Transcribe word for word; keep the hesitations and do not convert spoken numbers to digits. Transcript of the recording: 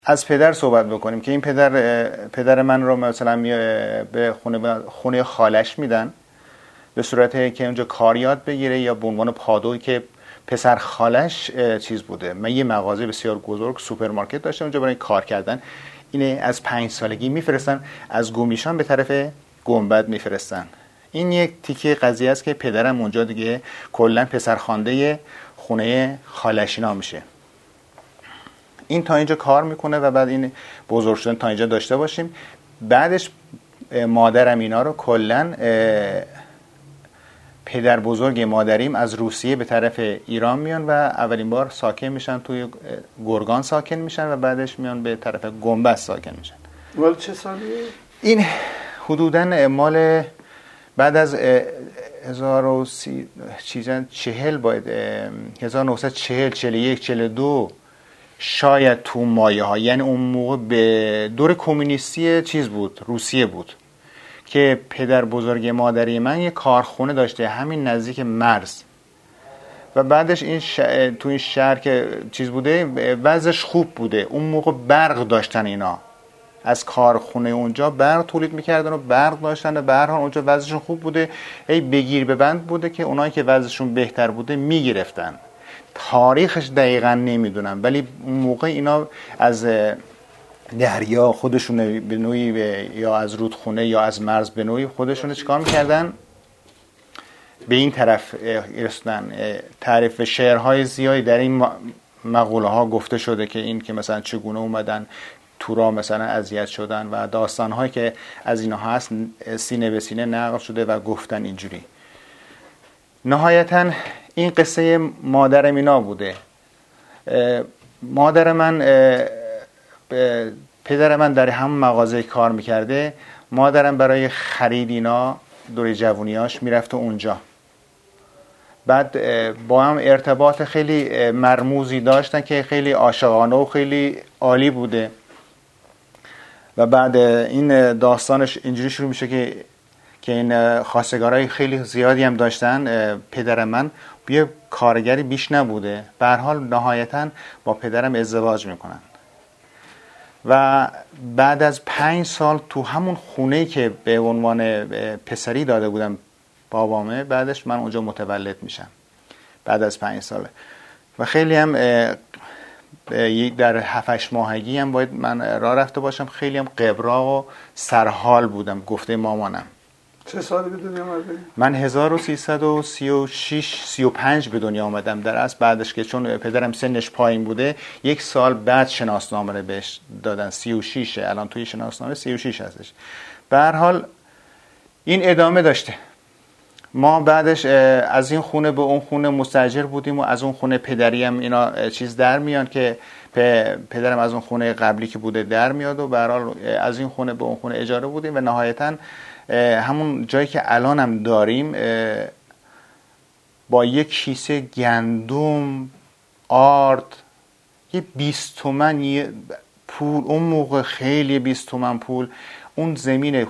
از پدر صحبت بکنیم که این پدر پدر من رو مثلا به خونه خونه خالش میدن به صورتی که اونجا کار یاد بگیره یا به عنوان پادوی که پسر خالش چیز بوده. من یه مغازه بسیار بزرگ سوپرمارکت داشتم اونجا برای کار کردن. اینه از پنج سالگی میفرستن از گومیشان به طرف گنبد میفرستن. این یک تیکه قضیه است که پدرم اونجا دیگه کلا پسرخوانده خونه خالشینا میشه. این تا اینجا کار میکنه و بعد این بزرگ شدن تا اینجا داشته باشیم. بعدش مادرم اینا رو کلا پدر بزرگ مادریم از روسیه به طرف ایران میان و اولین بار ساکن میشن توی گرگان ساکن میشن و بعدش میان به طرف گنبد ساکن میشن. ولی چه سالیه؟ این حدوداً مال بعد از هزار و سی چیزن چهل باید هزار و نهصد و چهل چهل و یک چهل و دو شاید تو مایه ها، یعنی اون موقع به دور کمونیستی چیز بود، روسیه بود که پدر بزرگ مادری من یه کارخونه داشته همین نزدیک مرز و بعدش این ش... تو این شهر که چیز بوده وضعش خوب بوده. اون موقع برق داشتن اینا، از کارخونه اونجا برق تولید میکردن و برق داشتن و به هر حال اونجا وضعشون خوب بوده. ای بگیر ببند بوده که اونایی که وضعشون بهتر بوده میگرفتن. تاریخش دقیقا نمیدونم ولی اون موقع اینا از دریا خودشون به نوعی یا از رودخونه یا از مرز به نوعی خودشون چیکار میکردن به این طرف رسیدن. تعریف شعرهای زیادی در این مقوله ها گفته شده که این که مثلا چگونه اومدن تورا مثلا اذیت شدن و داستانهایی که از اینا هست سینه به سینه نقل شده و گفتن اینجوری. نهایتاً این قصه مادرم اینا بوده. مادر من پدر من در همون مغازه کار میکرده. مادرم برای خرید اینا دوره جوونیاش میرفته اونجا. بعد با هم ارتباط خیلی مرموزی داشتن که خیلی عاشقانه و خیلی عالی بوده. و بعد این داستانش اینجوری شروع میشه که که این خواستگارای خیلی زیادی هم داشتن. پدر من یه کارگری بیش نبوده. به هر حال نهایتاً با پدرم ازدواج میکنن و بعد از پنج سال تو همون خونه‌ای که به عنوان پسری داده بودم بابامه، بعدش من اونجا متولد میشم بعد از پنج ساله و خیلی هم در هفتش ماهگی هم باید من راه رفته باشم. خیلی هم قبراق و سرحال بودم گفته مامانم. چه سالی به دنیا آمدی؟ من هزار و سیصد و سی و شش سی و پنج به دنیا آمدم. در اصل بعدش که چون پدرم سنش پایین بوده یک سال بعد شناسنامه رو بهش دادن. سی و شش الان توی شناسنامه سی و شش هستش. به هر حال این ادامه داشته. ما بعدش از این خونه به اون خونه مستاجر بودیم و از اون خونه پدری هم اینا چیز در میان که پدرم از اون خونه قبلی که بوده در میاد و به هر حال از این خونه به اون خونه اجاره بودیم و نهایتاً همون جایی که الان هم داریم با یک کیسه گندم آرد یه بیست تومن پول، اون موقع خیلی بیست تومن پول، اون زمین